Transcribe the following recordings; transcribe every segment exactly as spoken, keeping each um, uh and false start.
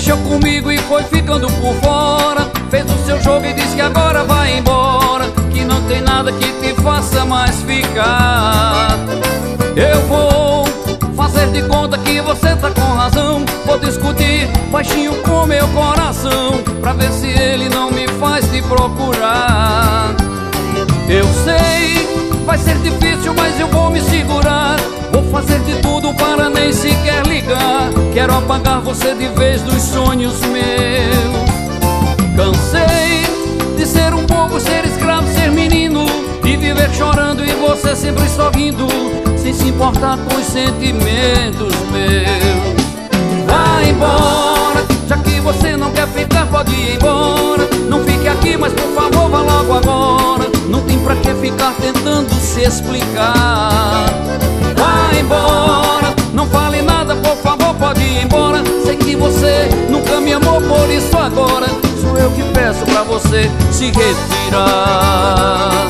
mexeu comigo e foi ficando por fora. Fez o seu jogo e disse que agora vai embora, que não tem nada que te faça mais ficar. Eu vou fazer de conta que você tá com razão. Vou discutir baixinho com meu coração, pra ver se ele não me faz te procurar. Eu sei, vai ser difícil, mas eu vou me segurar. Vou fazer de tudo para nem sequer ligar. Quero apagar você de vez dos sonhos meus. Cansei de ser um bobo, ser escravo, ser menino, de viver chorando e você sempre sorrindo, sem se importar com os sentimentos meus. Vai embora, já que você não quer ficar, pode ir embora. Não fique aqui, mas por favor vá logo agora. Não tem pra que ficar tentando se explicar. Vai embora, não fale nada, por favor pode ir embora. Sei que você nunca me amou, por isso agora sou eu que peço pra você se retirar.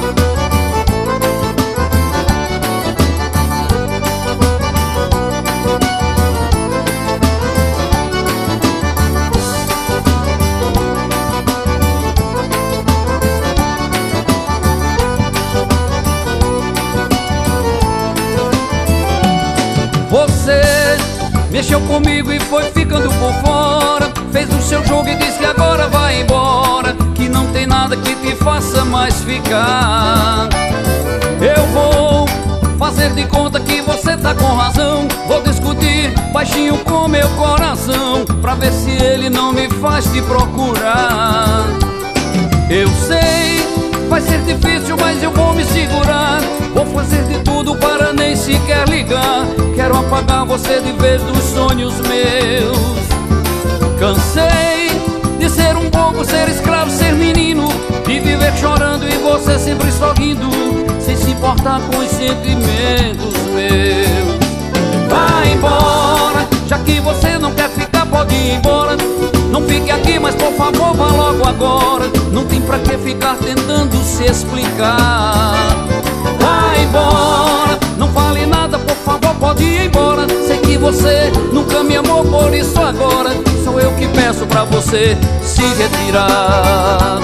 Você mexeu comigo e foi ficando por fora. Fez o seu jogo e disse que agora vai embora, que não tem nada que te faça mais ficar. Eu vou fazer de conta que você tá com razão. Vou discutir baixinho com meu coração, pra ver se ele não me faz te procurar. Eu sei, vai ser difícil, mas eu vou me segurar. Vou fazer de tudo para nem sequer ligar. Quero apagar você de vez dos sonhos meus. Cansei de ser um bobo, ser escravo, ser menino, de viver chorando e você sempre sorrindo, sem se importar com os sentimentos meus. Vai embora, já que você não quer ficar, pode ir embora. Não fique aqui, mas por favor vá logo agora. Não tem pra que ficar tentando se explicar. Vai embora, não fale nada, por favor pode ir embora. Sei que você nunca me amou, por isso agora sou eu que peço pra você se retirar.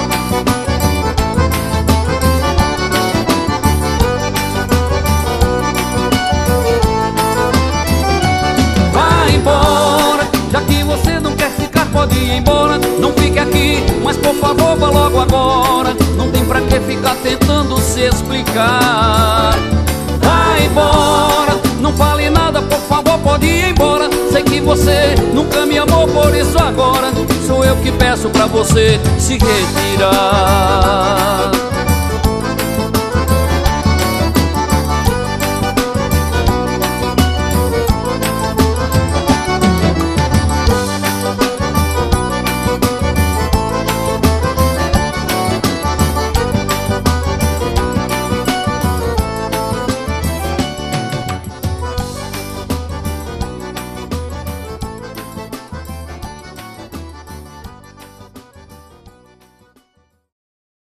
Vai embora, já que você não quer ficar, pode ir embora. Não fique aqui, mas por favor vá logo agora. Não tem pra que ficar tentando se explicar. Vai embora, não fale nada, por favor pode ir embora. Sei que você nunca me amou, por isso agora sou eu que peço pra você se retirar.